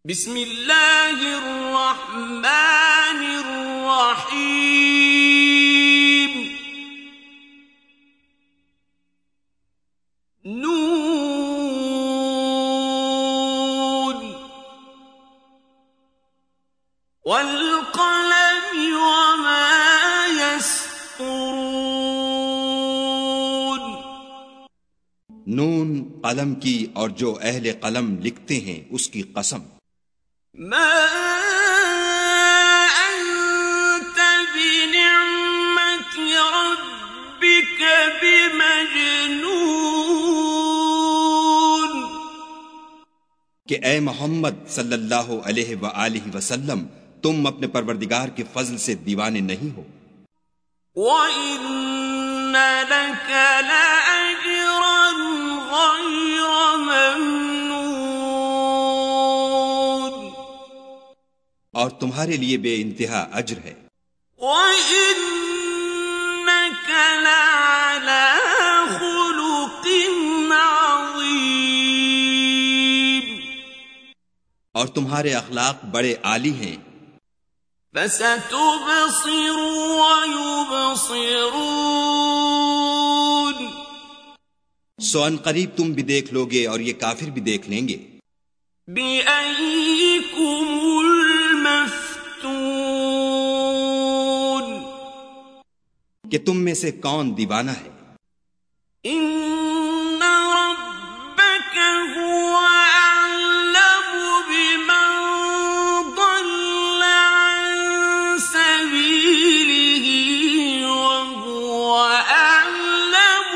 بسم اللہ الرحمن الرحیم نون والقلم وما يسطرون نون قلم کی اور جو اہل قلم لکھتے ہیں اس کی قسم. ما انت بنعمت ربک بمجنون کہ اے محمد صلی اللہ علیہ وآلہ وسلم تم اپنے پروردگار کے فضل سے دیوانے نہیں ہو. وَإِنَّ لَكَ لَأَجْرًا غَيْرَ مَمْنُونٍ اور تمہارے لیے بے انتہا اجر ہے. وَإِنَّكَ لَعَلَى خُلُقٍ عَظِيمٍ اور تمہارے اخلاق بڑے عالی ہیں. فَسَتُبْصِرُ وَيُبْصِرُونَ سو ان قریب تم بھی دیکھ لوگے اور یہ کافر بھی دیکھ لیں گے. بِأَيِّكُمُ الْمَفْتُونُ کہ تم میں سے کون دیوانہ ہے. إِنَّ رَبَّكَ هُوَ أَعْلَمُ بِمَنْ ضَلَّ عَنْ سَبِيلِهِ وَهُوَ أَعْلَمُ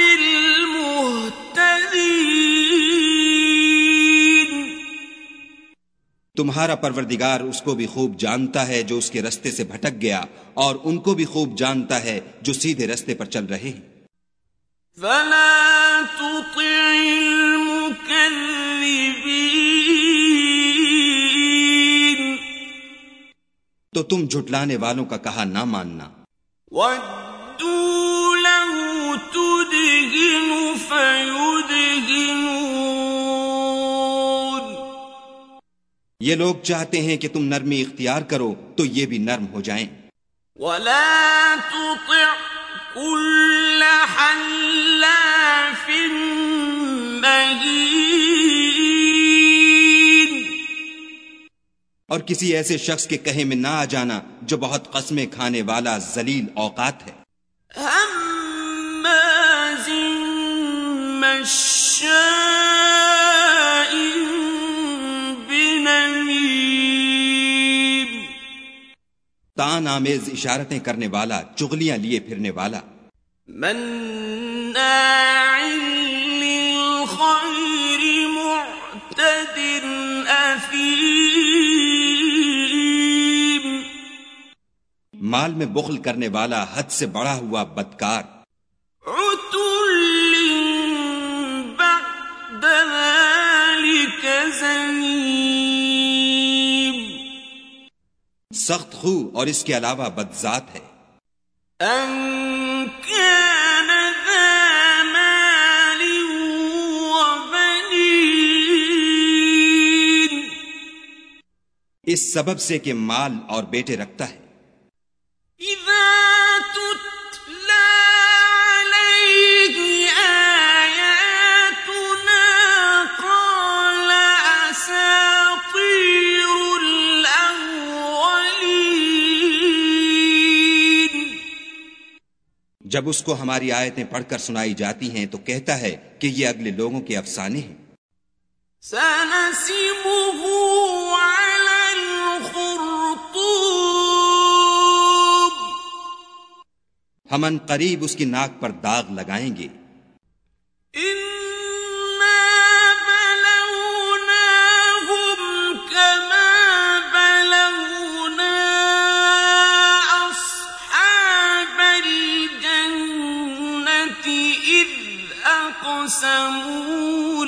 بِالْمُهْتَدِينَ تمہارا پروردگار اس کو بھی خوب جانتا ہے جو اس کے رستے سے بھٹک گیا اور ان کو بھی خوب جانتا ہے جو سیدھے رستے پر چل رہے ہیں. فَلَا تُطِعِ الْمُكَذِّبِينَ تو تم جھٹلانے والوں کا کہا نہ ماننا. وَدُّوا لَوْ تُدْهِنُ فَيُدْهِنُونَ یہ لوگ چاہتے ہیں کہ تم نرمی اختیار کرو تو یہ بھی نرم ہو جائیں. وَلَا تُطِعْ كُلَّ حَلَّافٍ مَّهِينٍ اور کسی ایسے شخص کے کہے میں نہ آ جانا جو بہت قسمیں کھانے والا ذلیل اوقات ہے. ہَمَّازٍ مَّشَّاءٍ بِنَمِيمٍ تان آمیز اشارتیں کرنے والا، چغلیاں لیے پھرنے والا. مَنَّاعٍ لِّلْخَيْرِ مُعْتَدٍ أَثِيمٍ مال میں بخل کرنے والا، حد سے بڑھا ہوا بدکار. عُتُلٍّ بَعْدَ ذَلِكَ زَنِيمٍ سخت خو اور اس کے علاوہ بدذات ہے. أَن كَانَ ذَا مَالٍ وَبَنِينَ اس سبب سے کہ مال اور بیٹے رکھتا ہے. إِذَا تُتْلَى عَلَيْهِ آيَاتُنَا قَالَ أَسَاطِيرُ الْأَوَّلِينَ جب اس کو ہماری آیتیں پڑھ کر سنائی جاتی ہیں تو کہتا ہے کہ یہ اگلے لوگوں کے افسانے ہیں. سَنَسِمُهُ عَلَى الْخُرْطُومِ ہم ان قریب اس کی ناک پر داغ لگائیں گے. إِنَّا بَلَوْنَاهُمْ كَمَا بَلَوْنَا أَصْحَابَ الْجَنَّةِ إِذْ أَقْسَمُوا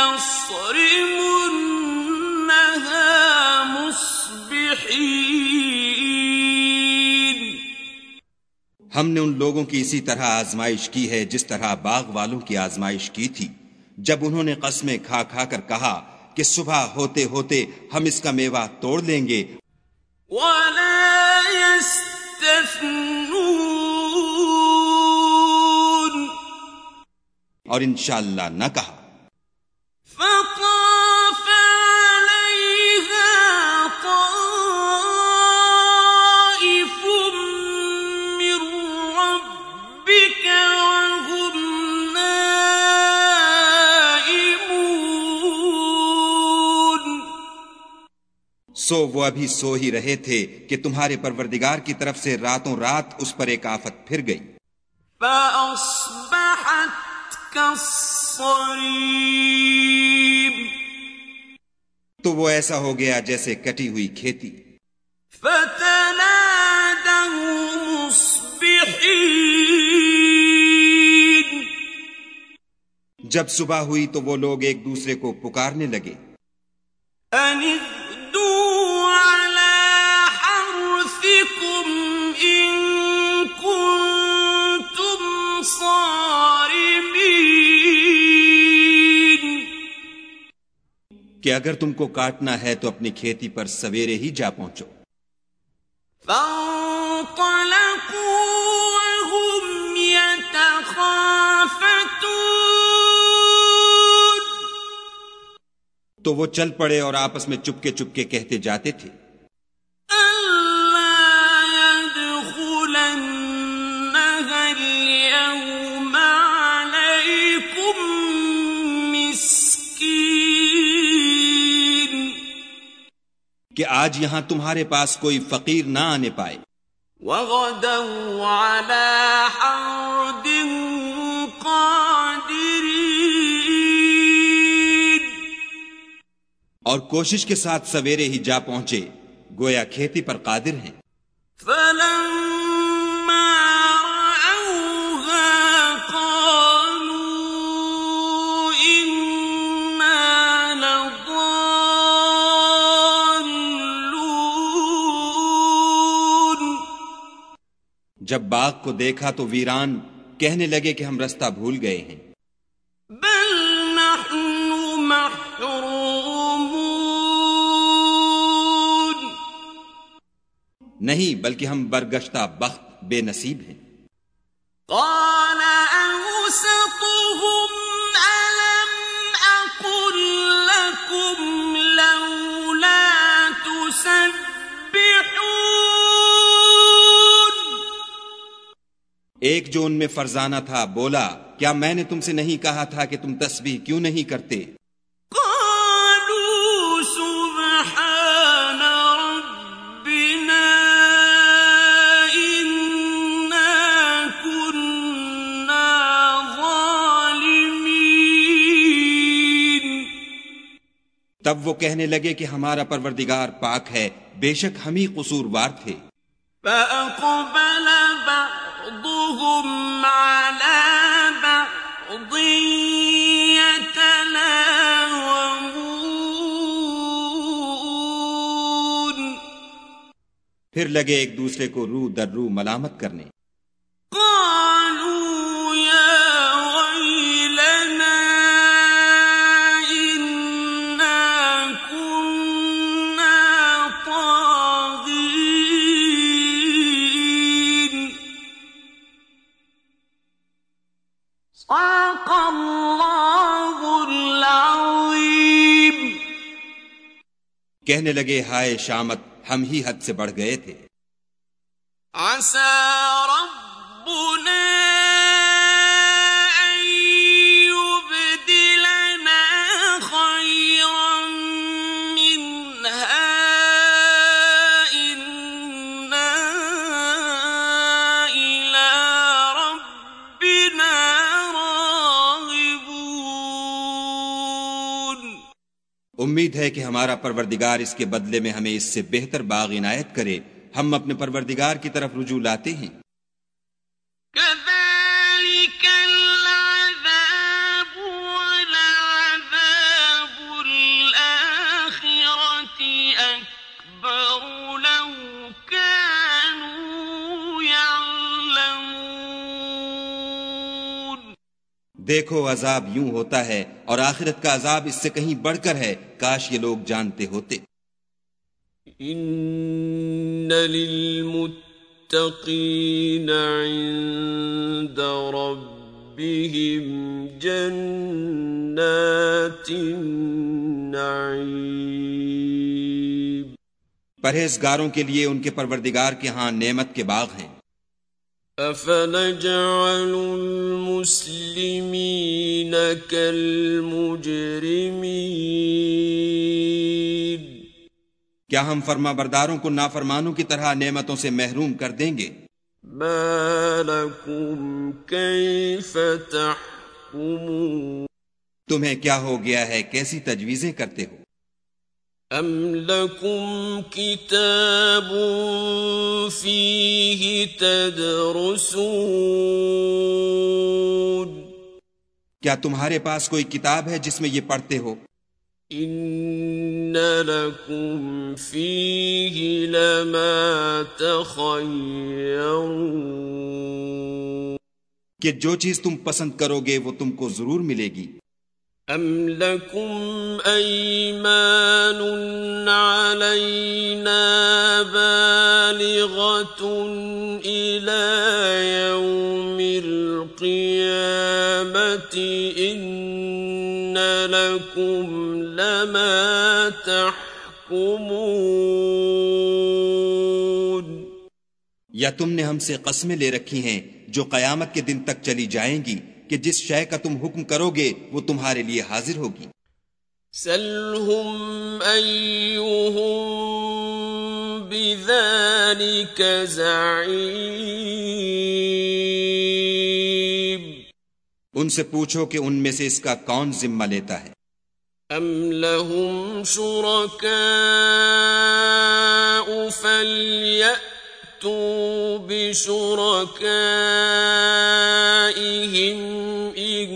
لَيَصْرِمُنَّهَا مُصْبِحِينَ ہم نے ان لوگوں کی اسی طرح آزمائش کی ہے جس طرح باغ والوں کی آزمائش کی تھی جب انہوں نے قسمیں کھا کھا کر کہا کہ صبح ہوتے ہوتے ہم اس کا میوہ توڑ لیں گے، ولا يستثنون، اور انشاءاللہ نہ کہا۔ فطاف عليها طائف من ربك وهم نائمون، سو وہ ابھی سو ہی رہے تھے کہ تمہارے پروردگار کی طرف سے راتوں رات اس پر ایک آفت پھر گئی، فأصبحت كالصريم، تو وہ ایسا ہو گیا جیسے کٹی ہوئی کھیتی۔ فتنادوا مصبحين، جب صبح ہوئی تو وہ لوگ ایک دوسرے کو پکارنے لگے، أن اغدوا على حرثكم إن كنتم صارمين، کہ اگر تم کو کاٹنا ہے تو اپنی کھیتی پر سویرے ہی جا پہنچو۔ فانطلقوا وهم يتخافتون، تو وہ چل پڑے اور آپس میں چپکے چپکے کہتے جاتے تھے، ألا يدخلنها اليوم عليكم مسكين، کہ آج یہاں تمہارے پاس کوئی فقیر نہ آنے پائے، وغدوا على حرد قادرين، اور کوشش کے ساتھ سویرے ہی جا پہنچے، گویا کھیتی پر قادر ہیں۔ فلما رأوها قالوا إنا لضالون، جب باغ کو دیکھا تو ویران کہنے لگے کہ ہم رستہ بھول گئے ہیں، بل نحن محرومون، نہیں بلکہ ہم برگشتہ بخت بے نصیب ہیں۔ قال أوسطهم ألم أقل لكم لولا تسبحون، ایک جو ان میں فرزانہ تھا بولا، کیا میں نے تم سے نہیں کہا تھا کہ تم تسبیح کیوں نہیں کرتے؟ قالوا سبحان ربنا إنا كنا ظالمين، تب وہ کہنے لگے کہ ہمارا پروردگار پاک ہے، بے شک ہم ہی قصوروار تھے۔ فأقبل بعضهم على بعض يتلاومون، پھر لگے ایک دوسرے کو رو در رو ملامت کرنے، قالوا يا ويلنا إنا كنا طاغين، صدق الله العظيم۔ کہنے لگے ہائے شامت، ہم ہی حد سے بڑھ گئے تھے۔ عسى ربنا أن يبدلنا خيرا منها إنا إلى ربنا راغبون، امید ہے کہ ہمارا پروردگار اس کے بدلے میں ہمیں اس سے بہتر باغ عنایت کرے، ہم اپنے پروردگار کی طرف رجوع لاتے ہیں۔ كذلك العذاب ولعذاب الآخرة أكبر لو كانوا يعلمون، دیکھو عذاب یوں ہوتا ہے اور آخرت کا عذاب اس سے کہیں بڑھ کر ہے، کاش یہ لوگ جانتے ہوتے۔ ان للمتقین عند ربهم جنات النعیم، پرہیزگاروں کے لیے ان کے پروردگار کے ہاں نعمت کے باغ ہیں۔ افنجعل المسلمین کالمجرمین، کیا ہم فرما برداروں کو نافرمانوں کی طرح نعمتوں سے محروم کر دیں گے؟ ما لکم کیف تحکمون، تمہیں کیا ہو گیا ہے، کیسی تجویزیں کرتے ہو؟ ام لکم کتاب فیہ تدرسون، کیا تمہارے پاس کوئی کتاب ہے جس میں یہ پڑھتے ہو؟ ان لکم فیہ لما تخیرون، کہ جو چیز تم پسند کرو گے وہ تم کو ضرور ملے گی۔ ام لکم ایمان علینا بالغۃ الی یوم القیامۃ ان لکم لما تحکمون، یا تم نے ہم سے قسمیں لے رکھی ہیں جو قیامت کے دن تک چلی جائیں گی کہ جس شے کا تم حکم کرو گے وہ تمہارے لیے حاضر ہوگی۔ سلہم ایہم بذالک زعیم، ان سے پوچھو کہ ان میں سے اس کا کون ذمہ لیتا ہے۔ ام لہم شرکاء فلیأتوا بشرکائہم ان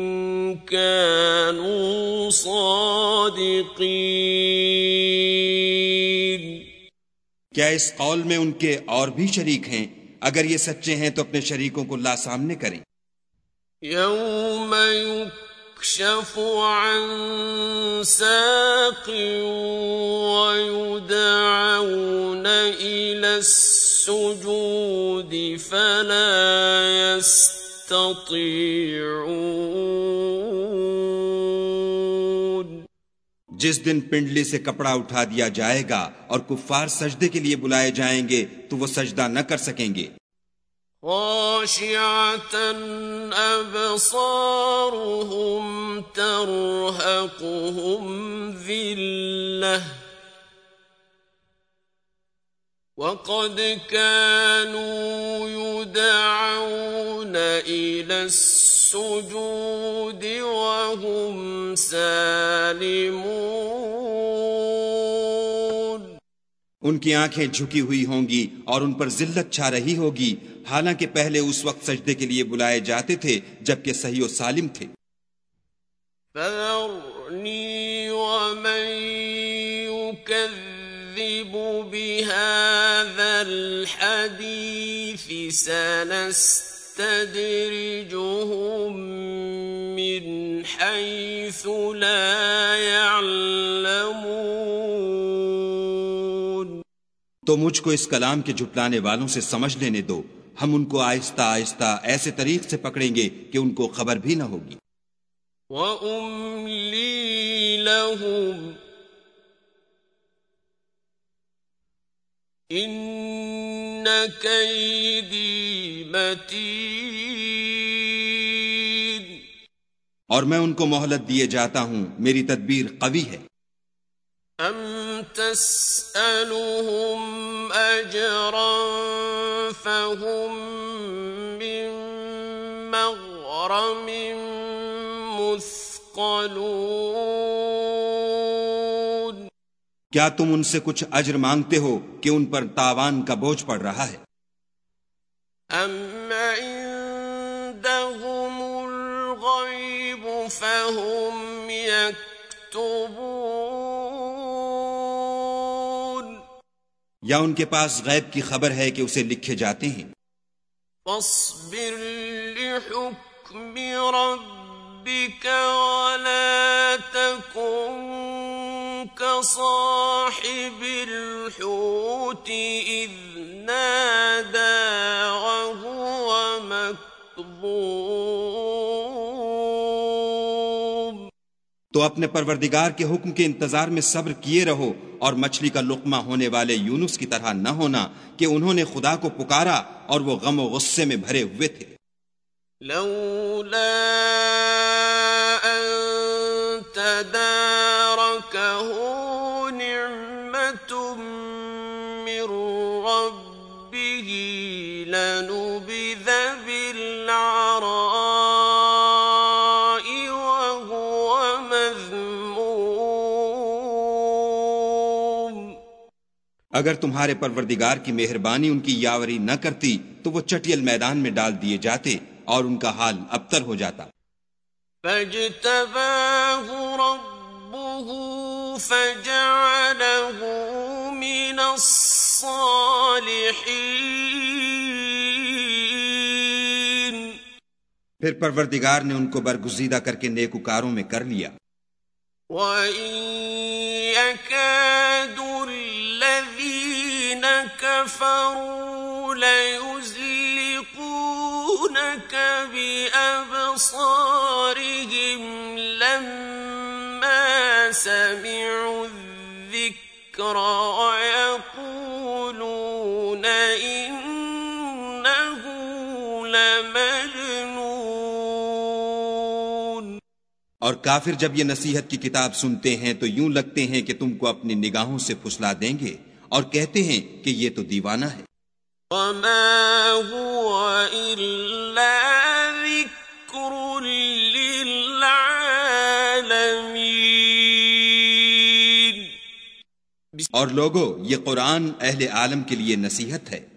كانوا صادقین، کیا اس قول میں ان کے اور بھی شریک ہیں؟ اگر یہ سچے ہیں تو اپنے شریکوں کو لا سامنے کریں۔ یوم یکشف عن ساق ویدعون الی السجود فلا يستطيعون، جس دن پنڈلی سے کپڑا اٹھا دیا جائے گا اور کفار سجدے کے لیے بلائے جائیں گے تو وہ سجدہ نہ کر سکیں گے۔ خاشعة أبصارهم ترهقهم ذلة وقد كانوا يدعون إلى السجود وهم سالمون، ان کی آنکھیں جھکی ہوئی ہوں گی اور ان پر ذلت چھا رہی ہوگی، حالانکہ پہلے اس وقت سجدے کے لیے بلائے جاتے تھے جبکہ صحیح و سالم تھے۔ فَذَرْنِي وَمَن يُكَذِّبُ بِهَذَا الْحَدِيثِ سَنَسْتَدْرِجُهُم مِّنْ حَيْثُ لَا يَعْلَمُونَ، تو مجھ کو اس کلام کے جھٹلانے والوں سے سمجھ لینے دو، ہم ان کو آہستہ آہستہ ایسے طریق سے پکڑیں گے کہ ان کو خبر بھی نہ ہوگی۔ وَأُمْلِي لَهُمْ إِنَّ كَيْدِي مَتِينٌ، اور میں ان کو مہلت دیے جاتا ہوں، میری تدبیر قوی ہے۔ أَمْ تَسْأَلُهُمْ أَجْرًا فَهُمْ مِنْ مَغْرَمٍ مُثْقَلُونَ، کیا تم ان سے کچھ اجر مانگتے ہو کہ ان پر تاوان کا بوجھ پڑ رہا ہے؟ أَمْ عِندَهُمُ الْغَيْبُ فَهُمْ يَكْتُبُونَ، یا ان کے پاس غیب کی خبر ہے کہ اسے لکھے جاتے ہیں؟ فَاصْبِرْ لِحُكْمِ رَبِّكَ ولا تكن كصاحب الحوت إذ نادى وهو مكظوم. تو اپنے پروردگار کے حکم کے انتظار میں صبر کیے رہو اور مچھلی کا لقمہ ہونے والے یونس کی طرح نہ ہونا کہ انہوں نے خدا کو پکارا اور وہ غم و غصے میں بھرے ہوئے تھے. لولا أن تداركه نعمة من ربه لنبذ بالعراء وهو مذموم. اگر تمہارے پروردگار کی مہربانی ان کی یاوری نہ کرتی تو وہ چٹیل میدان میں ڈال دیے جاتے اور ان کا حال ابتر ہو جاتا. فاجتباه ربه فجعله من الصالحين. پھر پروردگار نے ان کو برگزیدہ کر کے نیکوکاروں میں کر لیا. وَإِن يَكَادُ الَّذِينَ كَفَرُوا لَيُزْلِقُونَكَ بِأَبْصَارِهِمْ لَمَّا سَمِعُوا الذِّكْرَ وَيَقُولُونَ إِنَّهُ لَمَجْنُونَ. اور کافر جب یہ نصیحت کی کتاب سنتے ہیں تو یوں لگتے ہیں کہ تم کو اپنی نگاہوں سے پھسلا دیں گے اور کہتے ہیں کہ یہ تو دیوانہ ہے. وَمَا هُوَ إِلَّا ذِكْرٌ لِّلْعَالَمِينَ. اور لوگو یہ قرآن اہل عالم کے لیے نصیحت ہے.